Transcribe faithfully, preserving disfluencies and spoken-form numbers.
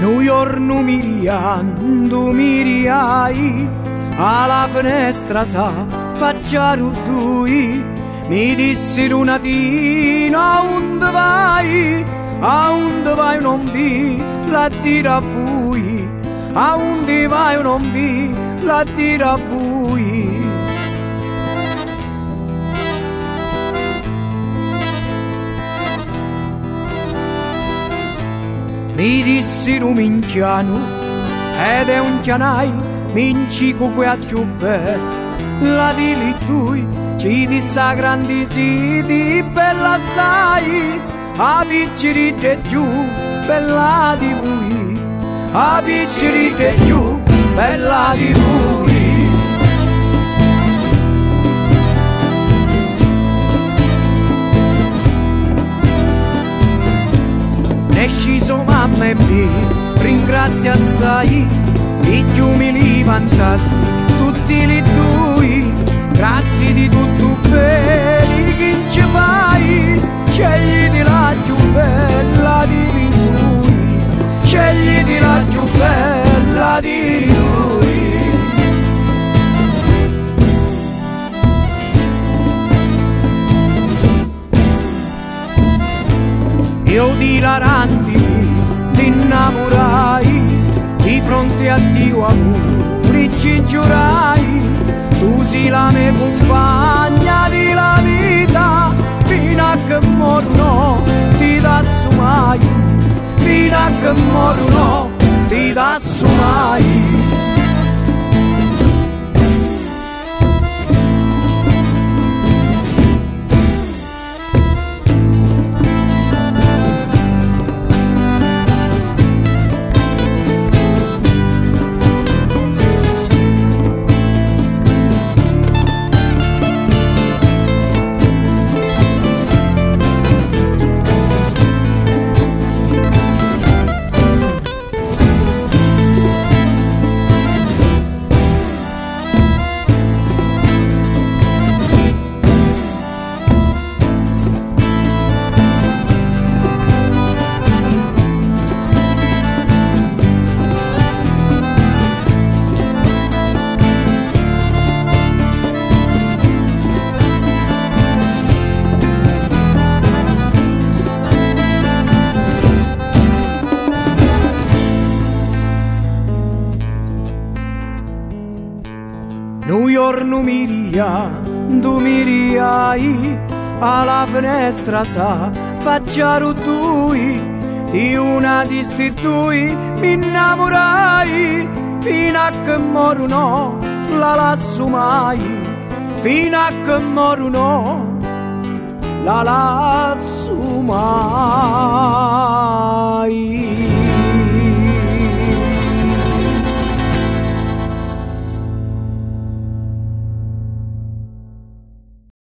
New York miriando miriai, alla finestra sa facciare due. Mi dissero una tina, onde vai? A onde vai non vi, la tira a voi. A onde vai non vi, la tira a voi. Mi dissero minchiano, ed è un chianai, mincico que a più bello, la di lì tui. Ci dissa grandi siti, bella sai, a picciri de più, bella di voi, a picciri de più, bella di voi. Ne sciso mamma e me, ringrazia assai, i chiumili fantastici, tutti li tui. Grazie di tutto bene che ci fai, scegliti la più bella di lui, scegliti la più bella di lui. Io di Larandi ti innamorai, di fronte a Dio amore ci giurai. Tu sei la mia compagna di la vita, fino a che moro no, ti d'assumai, fino a che moro no, ti d'assumai. New York miria, tu miriai, alla finestra sa facciare due. Di una di sti due mi innamorai, fino a che moro no, la lascio mai, fino a che moro no, la lascio mai.